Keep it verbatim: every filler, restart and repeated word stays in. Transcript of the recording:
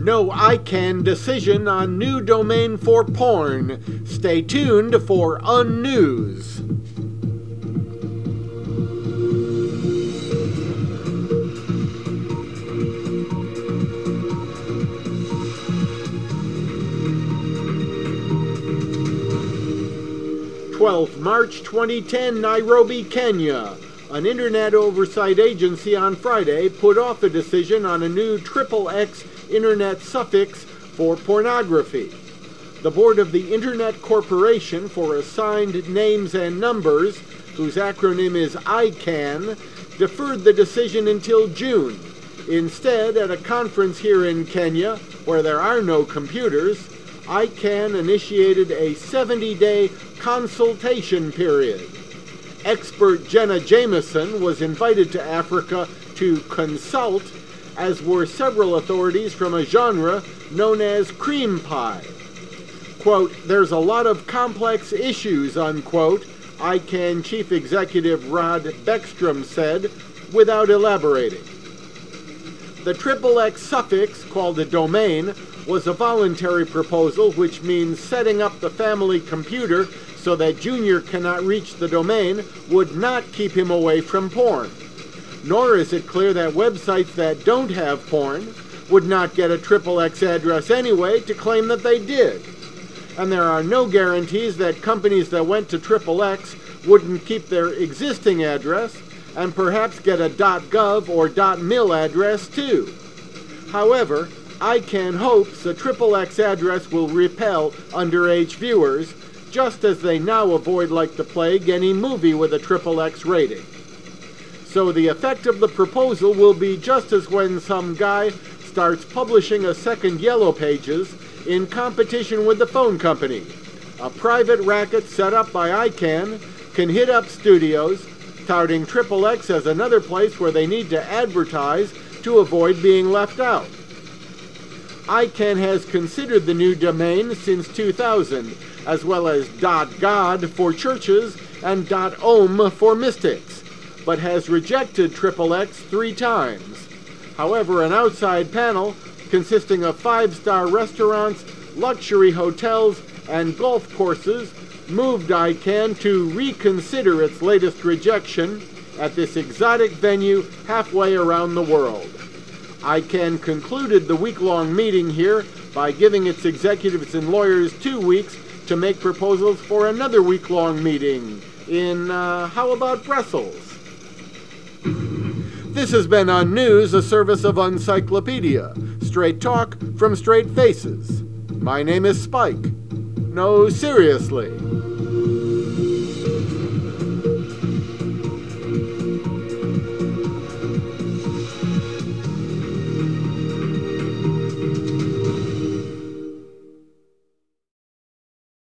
No I CANN decision on new domain for porn. Stay tuned for Unnews. twelfth March twenty ten, Nairobi, Kenya. An Internet Oversight Agency on Friday put off a decision on a new triple X Internet suffix for pornography. The board of the Internet Corporation for Assigned Names and Numbers, whose acronym is I CANN, deferred the decision until June. Instead, at a conference here in Kenya, where there are no computers, I CANN initiated a seventy-day consultation period. Expert Jenna Jameson was invited to Africa to consult, as were several authorities from a genre known as cream pie. Quote, "There's a lot of complex issues," unquote, I CANN Chief Executive Rod Beckstrom said, without elaborating. The triple X suffix, called a domain, was a voluntary proposal, which means setting up the family computer so that Junior cannot reach the domain would not keep him away from porn. Nor is it clear that websites that don't have porn would not get a triple X address anyway to claim that they did. And there are no guarantees that companies that went to triple X wouldn't keep their existing address and perhaps get a .gov or .mil address too. However, I CANN hopes a triple X address will repel underage viewers, just as they now avoid like the plague any movie with a triple X rating. So the effect of the proposal will be just as when some guy starts publishing a second Yellow Pages in competition with the phone company. A private racket set up by I CANN can hit up studios, touting triple X as another place where they need to advertise to avoid being left out. I CANN has considered the new domain since two thousand, as well as .god for churches and .om for mystics, but has rejected triple X three times. However, an outside panel consisting of five-star restaurants, luxury hotels, and golf courses moved I CANN to reconsider its latest rejection at this exotic venue halfway around the world. I CANN concluded the week-long meeting here by giving its executives and lawyers two weeks to make proposals for another week-long meeting in, uh, how about Brussels? This has been Unnews, a service of Uncyclopedia. Straight talk from straight faces. My name is Spike. No, seriously.